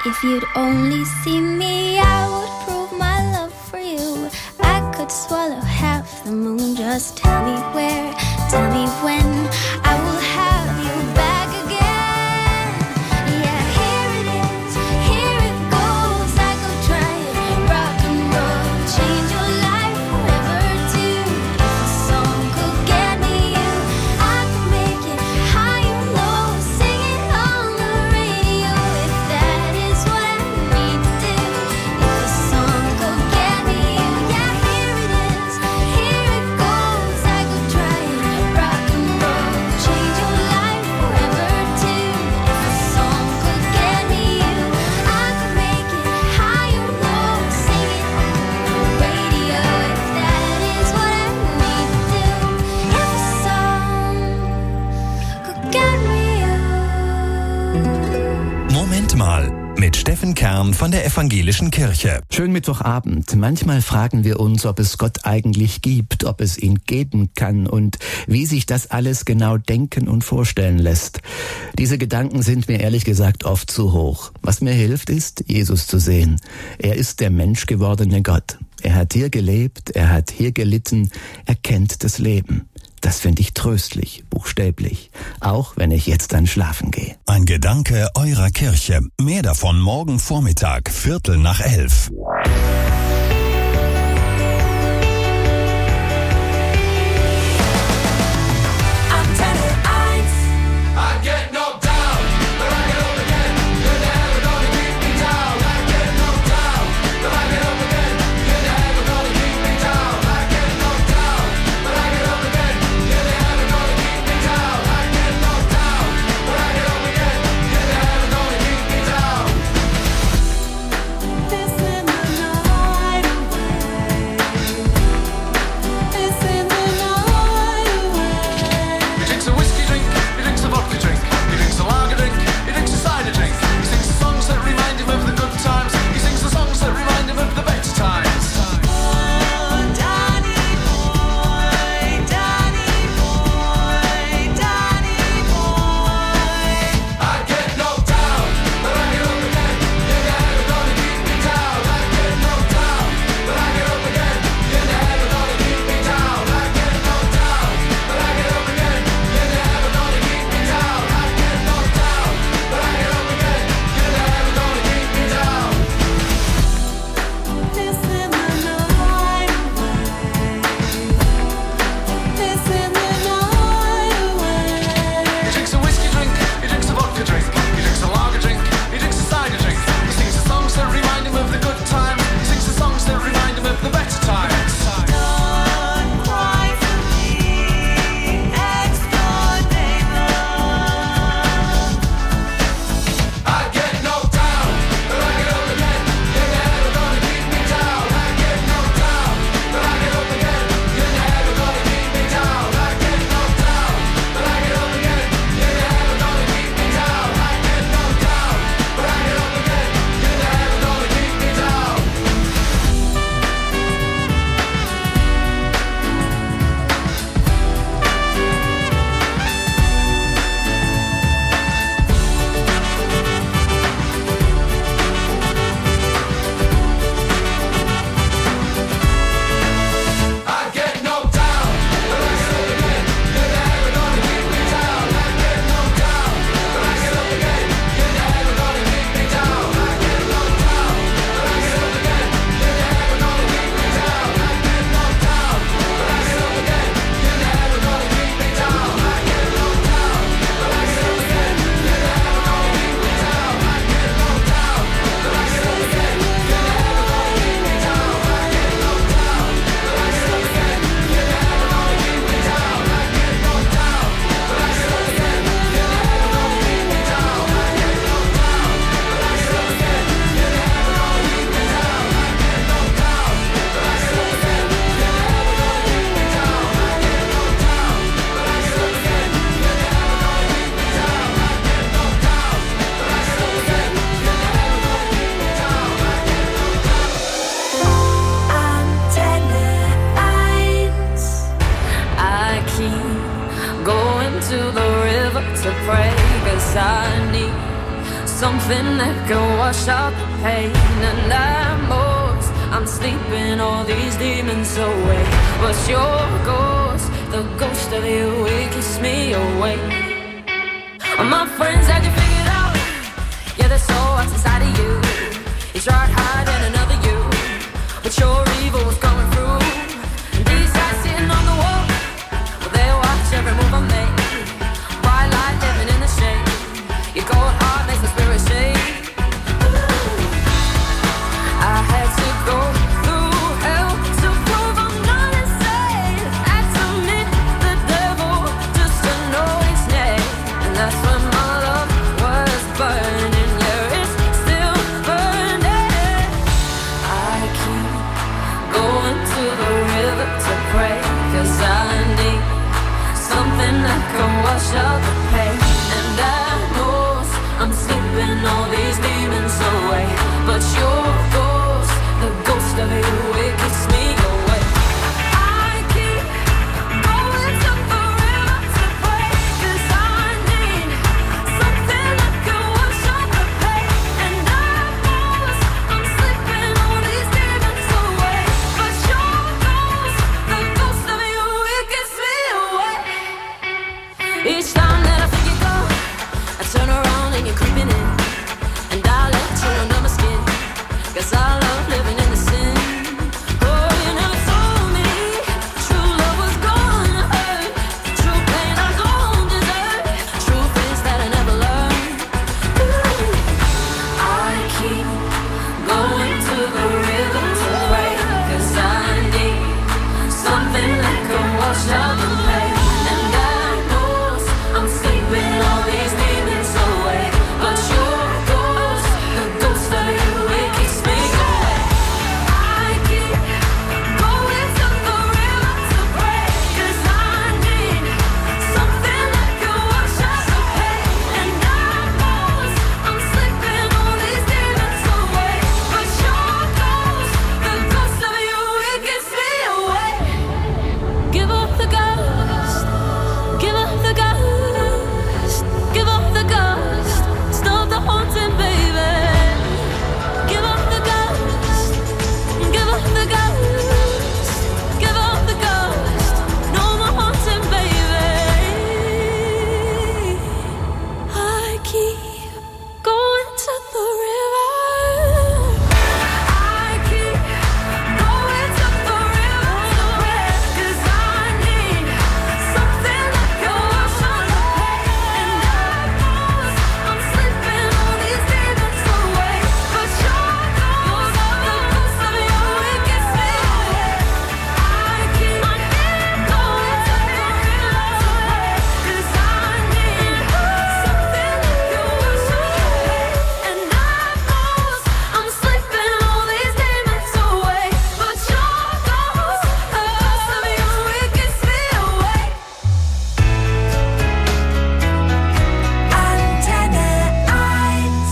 If you'd only see me, I would prove my love for you. I could swallow half the moon. Just tell me where, tell me when. I will have you back again. Yeah, here it is, here it goes. I could try it, rock and roll, change your life forever too. If a song could get me you, I could make it high or low, sing it on the radio. If that is what I need to do. If a song could get me you, yeah, here it is, here it goes. I could try it, rock and roll, change your life forever too. If a song could get me you, I could make it high or low, sing it on the radio. If that is what I need to do. If a song could get me you. Moment mal mit Steffen Kern von der Evangelischen Kirche. Schönen Mittwochabend. Manchmal fragen wir uns, ob es Gott eigentlich gibt, ob es ihn geben kann und wie sich das alles genau denken und vorstellen lässt. Diese Gedanken sind mir ehrlich gesagt oft zu hoch. Was mir hilft, ist, Jesus zu sehen. Er ist der menschgewordene Gott. Er hat hier gelebt, er hat hier gelitten, er kennt das Leben. Das finde ich tröstlich, buchstäblich, auch wenn ich jetzt dann schlafen gehe. Ein Gedanke eurer Kirche. Mehr davon morgen Vormittag, 11:45. something that can wash out the pain. And I'm sleeping all these demons away. What's your ghost? The ghost of you, it keeps me awake. My friends had you figured out. Yeah, there's so what's inside of you. You tried hiding another you, but your evil was coming through. And these guys sitting on the wall, well, they watch every move I make. Bright light living in the shade. Your cold heart makes the spirit shake. I had to go through hell to prove I'm not insane. Had to meet the devil just to know his name. And that's when my love was burning. Yeah, it's still burning. I keep going to the river to pray, 'cause I need something that can wash out the pain. And I know I'm sleeping all these demons away, but your ghost, the ghost of you, it keeps me away. I keep going to the river to pray, 'cause I need something that can wash out the pain. And I know I'm sleeping all these demons away, but your ghost, the ghost of you, it keeps me away. Each time that I think you're gone, I turn around and you're creeping in, and I let you under my skin, 'cause I love living in the sin. Oh, you never told me true love was gonna hurt, true pain I don't deserve, truth is that I never learned. Ooh, I keep going to the river to pray, 'cause I need something that can wash out the pain. And I know I'm sleeping all these demons away, but your ghost, the ghost of you, it keeps me away. I keep going to the river to pray, 'cause I need something that can wash out the pain. And I know I'm sleeping all these demons away, but your ghost, the ghost of you, it keeps me away. Give up the ghost, give up the ghost, give up the ghost, stop the haunting, baby. Give up the ghost, give up the ghost, give up the ghost, no more haunting, baby. I keep going to the river. I keep going to the river to pray, 'cause I need something that can wash out the pain. And I know I'm sleeping all these demons away, but your ghost, the ghost of you, it gets me away. I keep going to the river to pray, 'cause I need something that can wash out the pain. And I know I'm sleeping all these demons away, but your ghost, the ghost of you, it gets me away. Antenne 1.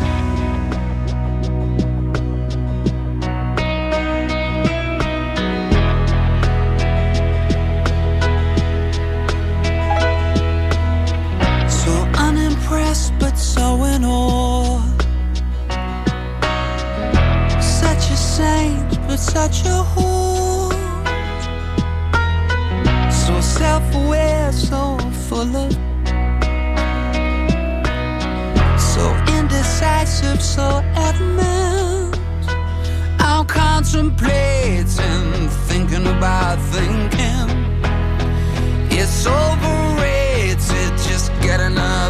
So unimpressed but so in awe. Such a saint but such a whore. So self-aware, so full of, so indecisive, so adamant. I'm contemplating, thinking about thinking. It's overrated, just get enough.